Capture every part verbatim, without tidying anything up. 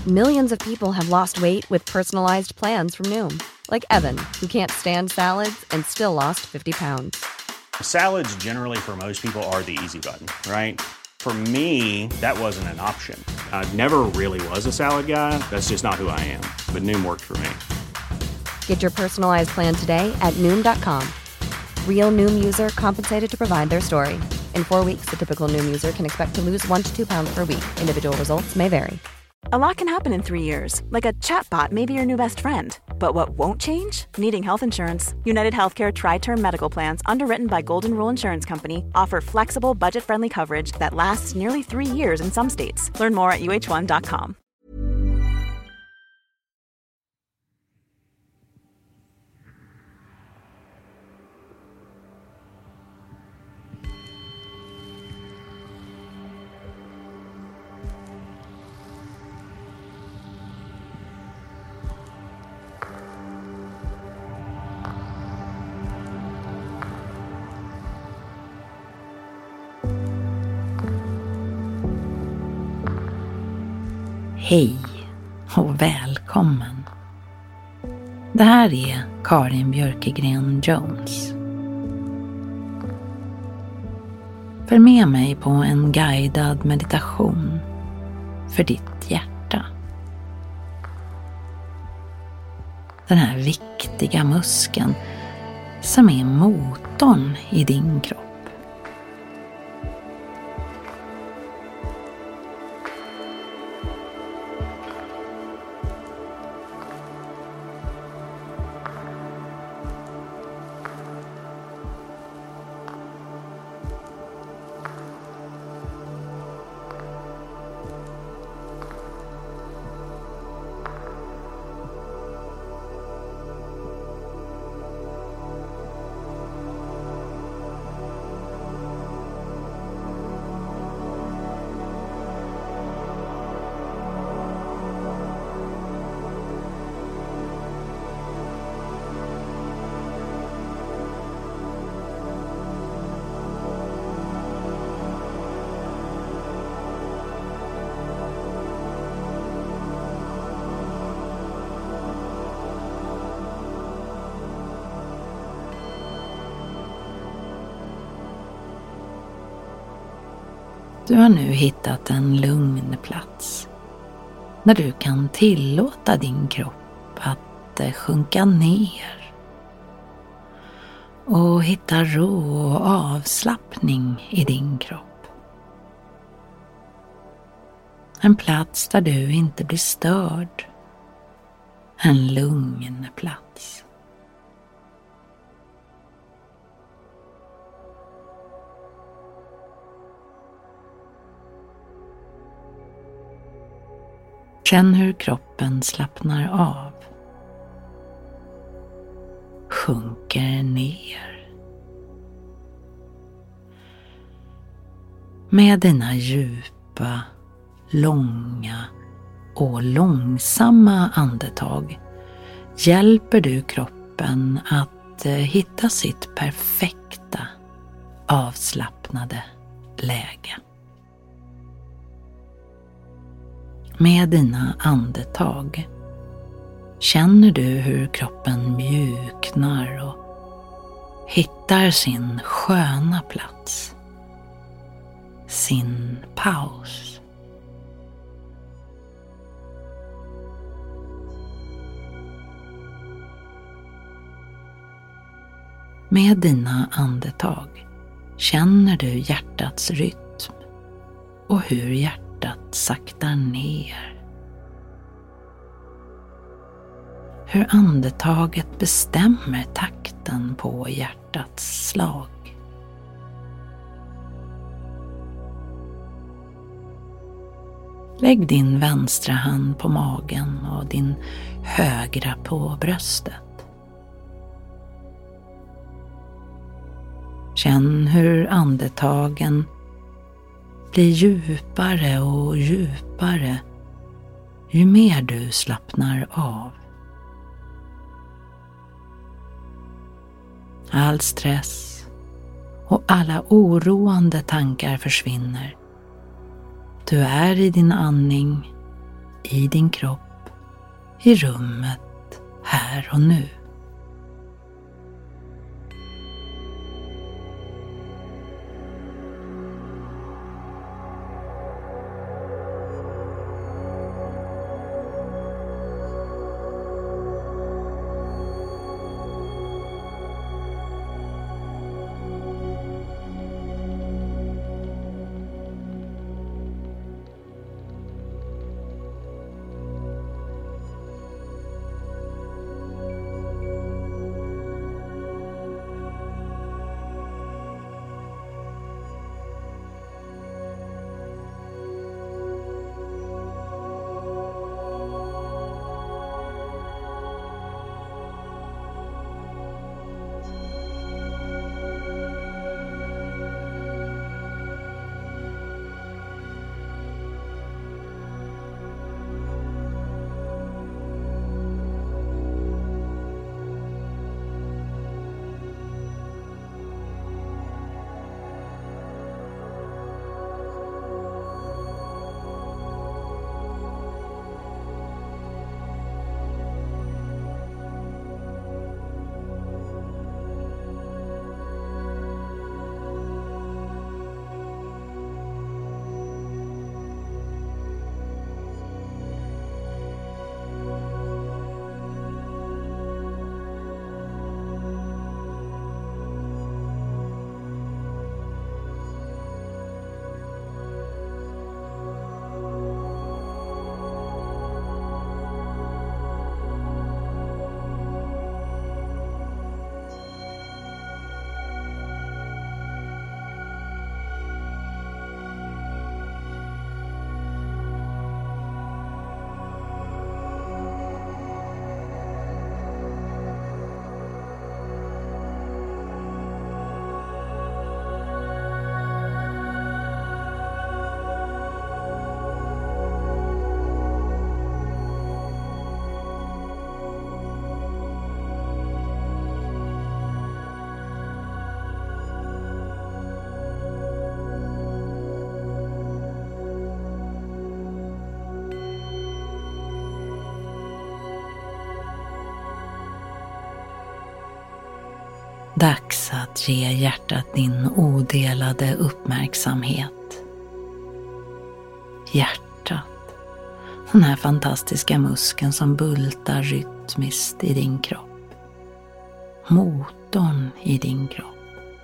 Millions of people have lost weight with personalized plans from Noom. Like Evan, who can't stand salads and still lost fifty pounds. Salads generally for most people are the easy button, right? For me, that wasn't an option. I never really was a salad guy. That's just not who I am. But Noom worked for me. Get your personalized plan today at Noom dot com. Real Noom user compensated to provide their story. In four weeks, the typical Noom user can expect to lose one to two pounds per week. Individual results may vary. A lot can happen in three years, like a chatbot may be your new best friend. But what won't change? Needing health insurance. United Healthcare Tri-Term Medical Plans, underwritten by Golden Rule Insurance Company, offer flexible, budget-friendly coverage that lasts nearly three years in some states. Learn more at U H one dot com. Hej och välkommen. Det här är Karin Björkegren Jones. Följ med mig på en guidad meditation för ditt hjärta. Den här viktiga muskeln som är motorn i din kropp. Du har nu hittat en lugn plats där du kan tillåta din kropp att sjunka ner och hitta ro och avslappning i din kropp. En plats där du inte blir störd. En lugn plats. Känn hur kroppen slappnar av. Sjunker ner. Med dina djupa, långa och långsamma andetag hjälper du kroppen att hitta sitt perfekta, avslappnade läge. Med dina andetag känner du hur kroppen mjuknar och hittar sin sköna plats, sin paus. Med dina andetag känner du hjärtats rytm och hur hjärtat saktar ner. Hur andetaget bestämmer takten på hjärtats slag. Lägg din vänstra hand på magen och din högra på bröstet. Känn hur andetagen blir djupare och djupare ju mer du slappnar av. All stress och alla oroande tankar försvinner. Du är i din andning i din kropp, i rummet, här och nu. Dags att ge hjärtat din odelade uppmärksamhet. Hjärtat, den här fantastiska muskeln som bultar rytmiskt i din kropp. Motorn i din kropp.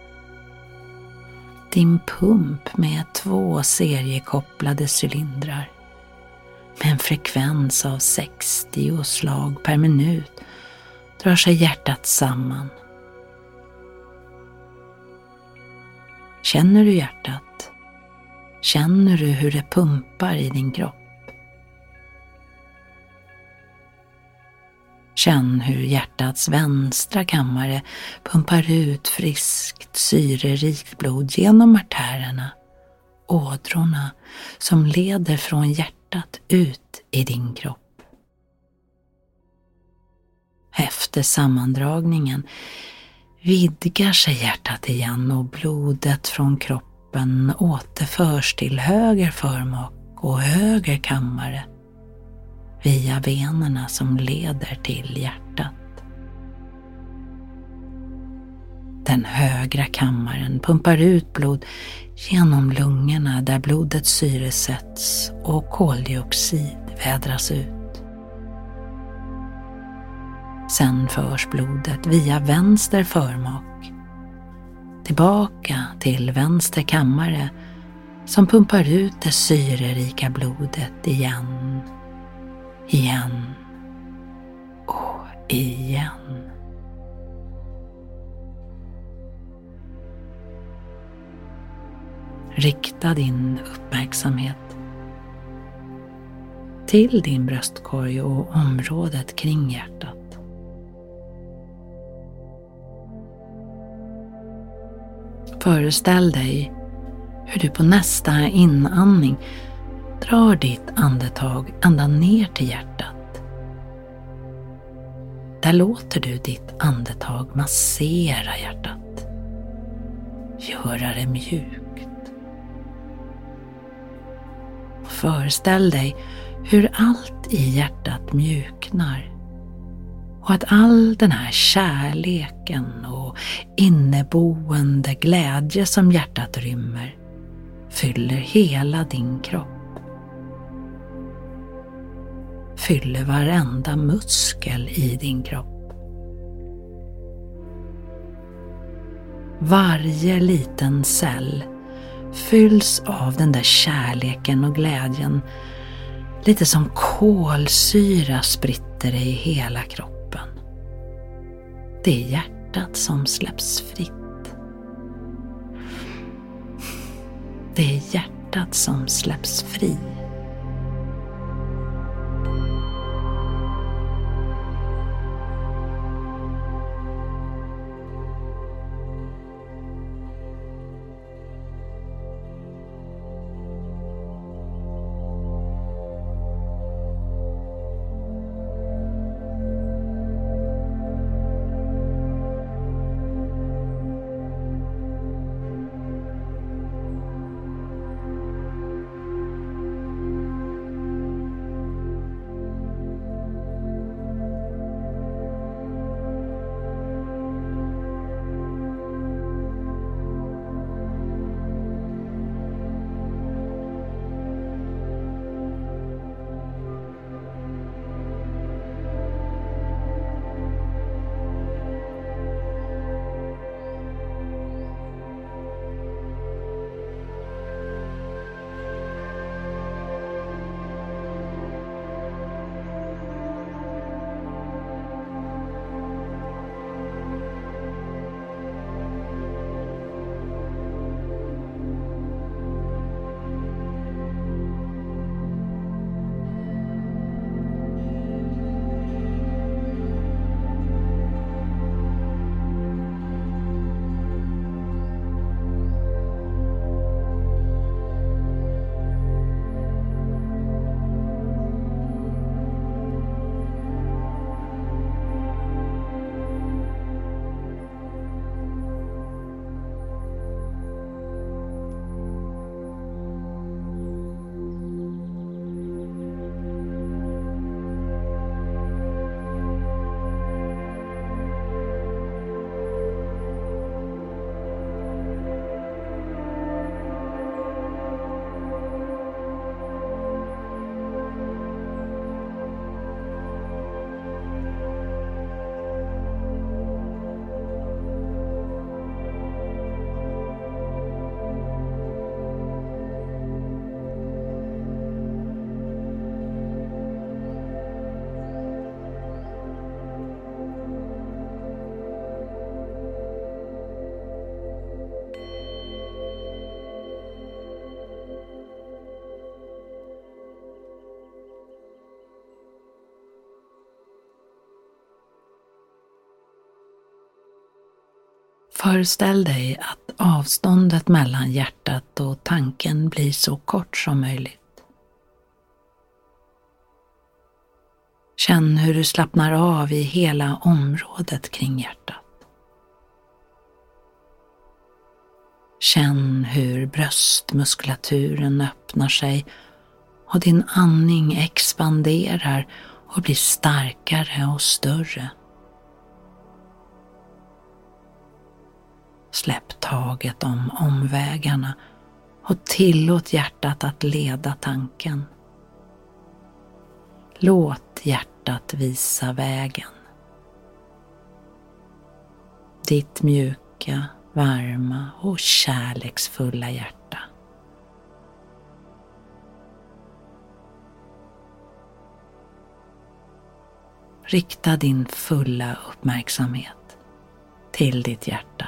Din pump med två seriekopplade cylindrar. Med en frekvens av sextio slag per minut drar sig hjärtat samman. Känner du hjärtat? Känner du hur det pumpar i din kropp? Känn hur hjärtats vänstra kammare pumpar ut friskt, syrerikt blod genom artärerna, ådrorna som leder från hjärtat ut i din kropp. Efter sammandragningen vidgar sig hjärtat igen och blodet från kroppen återförs till höger förmak och höger kammare via venerna som leder till hjärtat. Den högra kammaren pumpar ut blod genom lungorna där blodet syresätts och koldioxid vädras ut. Sen förs blodet via vänster förmak tillbaka till vänster kammare som pumpar ut det syrerika blodet igen, igen och igen. Rikta din uppmärksamhet till din bröstkorg och området kring hjärtat. Föreställ dig hur du på nästa inandning drar ditt andetag ända ner till hjärtat. Där låter du ditt andetag massera hjärtat. Göra det mjukt. Föreställ dig hur allt i hjärtat mjuknar och att all den här kärleken och inneboende glädje som hjärtat rymmer fyller hela din kropp. Fyller varenda muskel i din kropp. Varje liten cell fylls av den där kärleken och glädjen, lite som kolsyra spritter i hela kroppen. Det är hjärtat som släpps fritt. Det är hjärtat som släpps fri. Föreställ dig att avståndet mellan hjärtat och tanken blir så kort som möjligt. Känn hur du slappnar av i hela området kring hjärtat. Känn hur bröstmuskulaturen öppnar sig och din andning expanderar och blir starkare och större. Släpp taget om omvägarna och tillåt hjärtat att leda tanken. Låt hjärtat visa vägen. Ditt mjuka, varma och kärleksfulla hjärta. Rikta din fulla uppmärksamhet till ditt hjärta.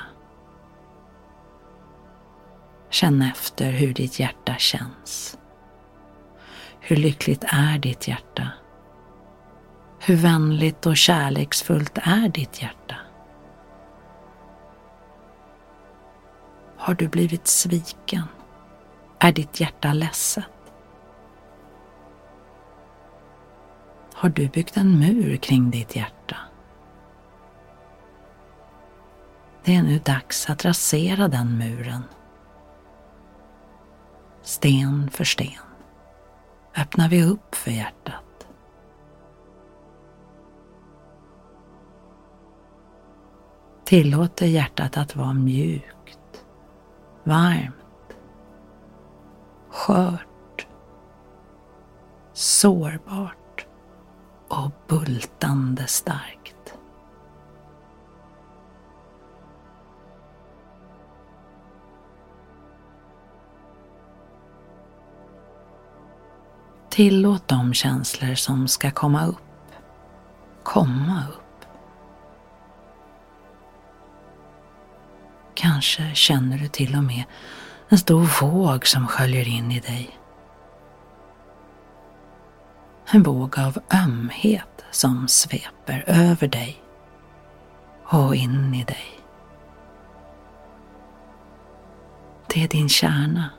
Känn efter hur ditt hjärta känns. Hur lyckligt är ditt hjärta? Hur vänligt och kärleksfullt är ditt hjärta? Har du blivit sviken? Är ditt hjärta ledset? Har du byggt en mur kring ditt hjärta? Det är nu dags att rasera den muren. Sten för sten, öppnar vi upp för hjärtat. Tillåter hjärtat att vara mjukt, varmt, skört, sårbart och bultande starkt. Tillåt de känslor som ska komma upp, komma upp. Kanske känner du till och med en stor våg som sköljer in i dig. En våg av ömhet som sveper över dig och in i dig. Det är din kärna.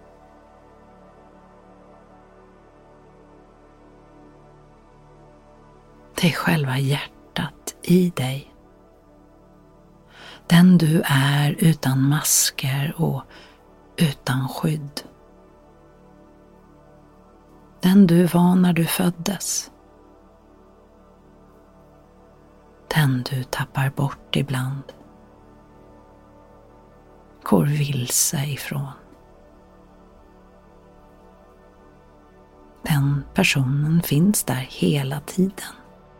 Det är själva hjärtat i dig. Den du är utan masker och utan skydd. Den du var när du föddes. Den du tappar bort ibland. Går vilse ifrån. Den personen finns där hela tiden.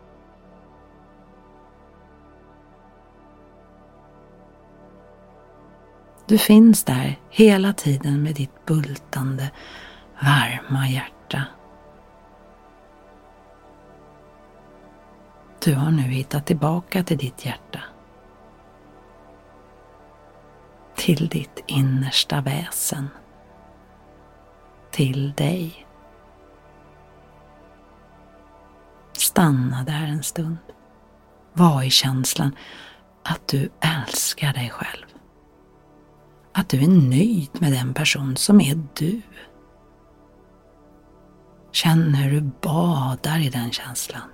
Du finns där hela tiden med ditt bultande, varma hjärta. Du har nu hittat tillbaka till ditt hjärta. Till ditt innersta väsen. Till dig. Stanna där en stund. Var i känslan att du älskar dig själv. Att du är nöjd med den person som är du. Känn hur du badar i den känslan.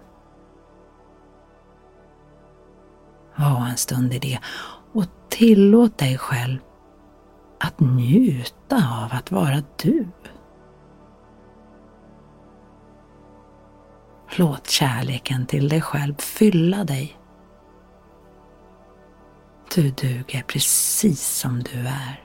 Var en stund i det och tillåt dig själv att njuta av att vara du. Låt kärleken till dig själv fylla dig. Du duger precis som du är.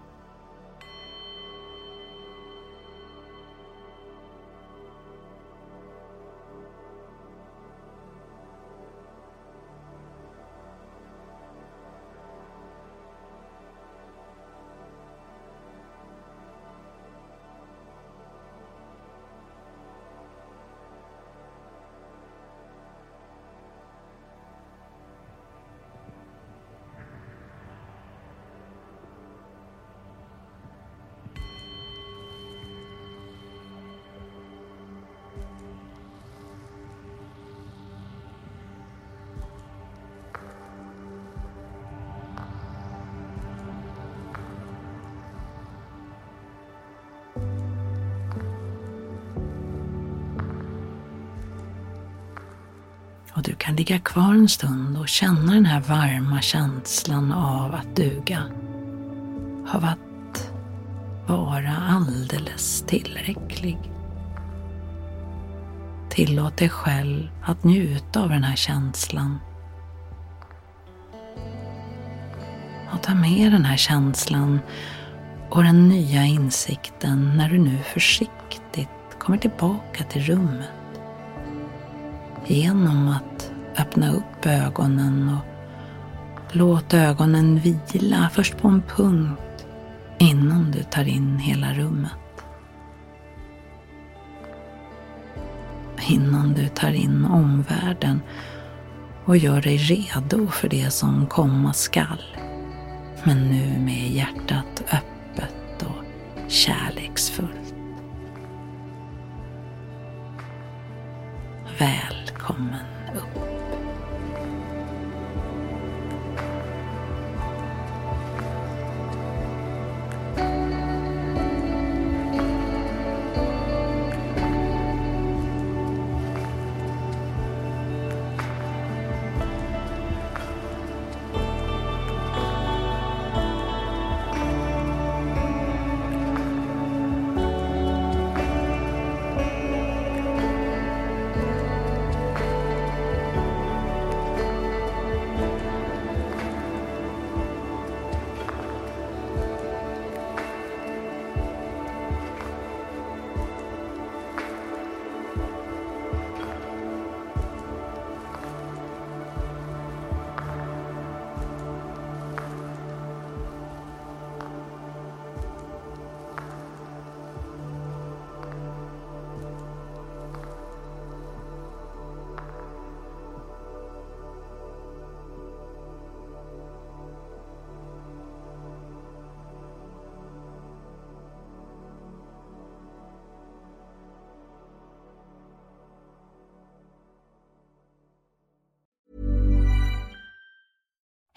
Och du kan ligga kvar en stund och känna den här varma känslan av att duga. Av att vara alldeles tillräcklig. Tillåt dig själv att njuta av den här känslan. Och ta med den här känslan och den nya insikten när du nu försiktigt kommer tillbaka till rummet. Genom att öppna upp ögonen och låt ögonen vila först på en punkt innan du tar in hela rummet. Innan du tar in omvärlden och gör dig redo för det som komma skall. Men nu med hjärtat öppet och kärleksfullt. Välkommen upp.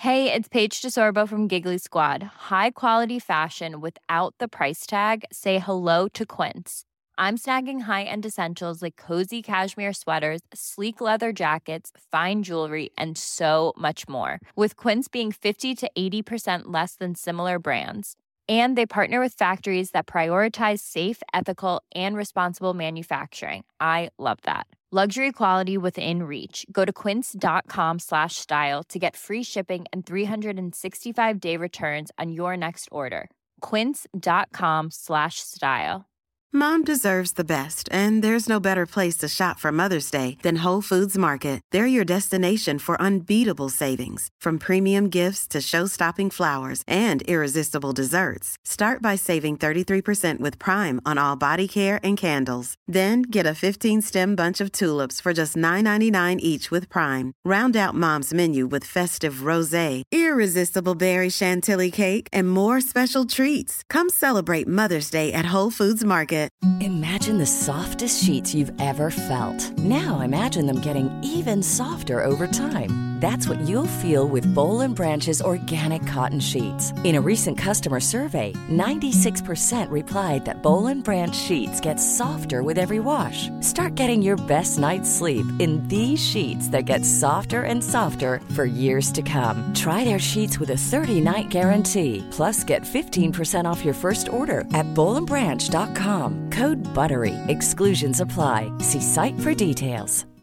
Hey, it's Paige DeSorbo from Giggly Squad. High quality fashion without the price tag. Say hello to Quince. I'm snagging high-end essentials like cozy cashmere sweaters, sleek leather jackets, fine jewelry, and so much more. With Quince being fifty to eighty percent less than similar brands. And they partner with factories that prioritize safe, ethical, and responsible manufacturing. I love that. Luxury quality within reach. Go to quince.com slash style to get free shipping and three sixty-five day returns on your next order. Quince.com slash style. Mom deserves the best, and there's no better place to shop for Mother's Day than Whole Foods Market. They're your destination for unbeatable savings, from premium gifts to show-stopping flowers and irresistible desserts. Start by saving thirty-three percent with Prime on all body care and candles. Then get a fifteen-stem bunch of tulips for just nine ninety-nine each with Prime. Round out Mom's menu with festive rosé, irresistible berry chantilly cake, and more special treats. Come celebrate Mother's Day at Whole Foods Market. Imagine the softest sheets you've ever felt. Now imagine them getting even softer over time. That's what you'll feel with Boll and Branch's organic cotton sheets. In a recent customer survey, ninety-six percent replied that Boll and Branch sheets get softer with every wash. Start getting your best night's sleep in these sheets that get softer and softer for years to come. Try their sheets with a thirty-night guarantee. Plus, get fifteen percent off your first order at boll and branch dot com. Code BUTTERY. Exclusions apply. See site for details.